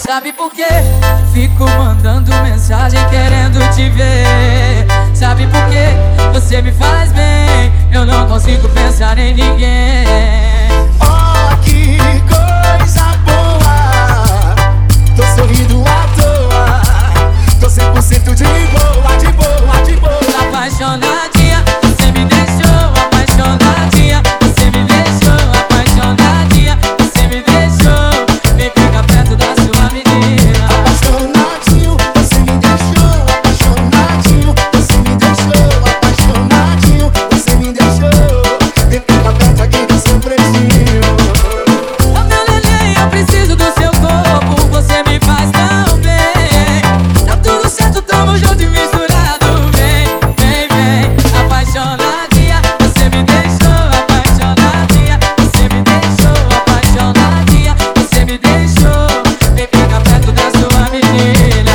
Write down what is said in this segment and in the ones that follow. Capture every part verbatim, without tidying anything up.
Sabe por quê? Fico mandando mensagem querendo te ver. Sabe por quê? Você me faz bem, eu não consigo pensar em ninguém. Oh, que coisa boa, tô sorrindo à toa, tô cem por cento de boa, de boa, de boa. Apaixonadinha, você me deixou. Apaixonadinha, você me deixou. Apaixonadinha, você me deixou. Vem ficar perto da sua menina. Apaixonadinho, você me deixou. Apaixonadinho, você me deixou. Apaixonadinho, você me deixou. Vem ficar perto aqui do seu pretinho. Ô meu neném, eu preciso do seu corpo, você me faz tão bem. Tá tudo certo, tamo junto e misturado. Vem, vem, vem. Apaixonadinha, você me deixou. Apaixonadinha, você me deixou. Apaixonadinha, você me deixou. Vem ficar perto da sua menina.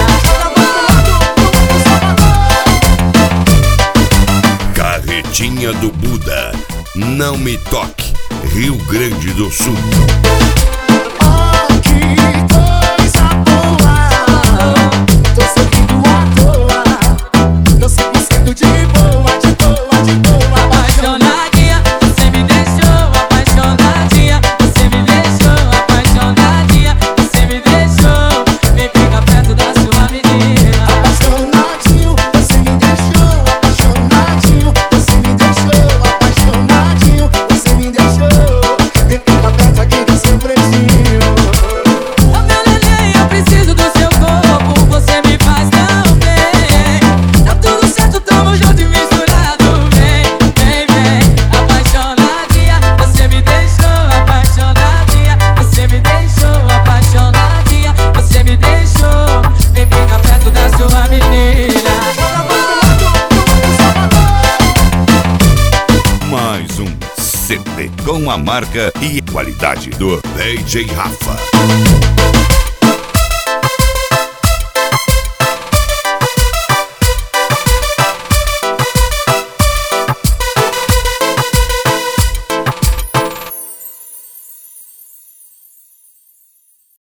Carretinha do Buda, Não Me Toque, Rio Grande do Sul. Oh, que coisa boa, tô sorrindo à toa, tô cem por cento de boa, de boa, de boa. Apaixonadinha, você me deixou. Apaixonadinha, você me deixou. Apaixonadinha, você me deixou. Vem ficar perto da sua menina. Apaixonadinho, você me deixou. Apaixonadinho, você me deixou. Apaixonadinho, você me deixou. Vem ficar perto aqui do seu pretinho. Ô meu neném, eu preciso do seu corpo, você me faz tão bem. Tá tudo certo, tamo junto e misturado. Vem, vem, vem. Apaixonadinha, você me deixou. Apaixonadinha, você me deixou. Apaixonadinha, você me deixou. Vem ficar perto da sua menina. Mais um C D com a marca e qualidade do D J Rafa.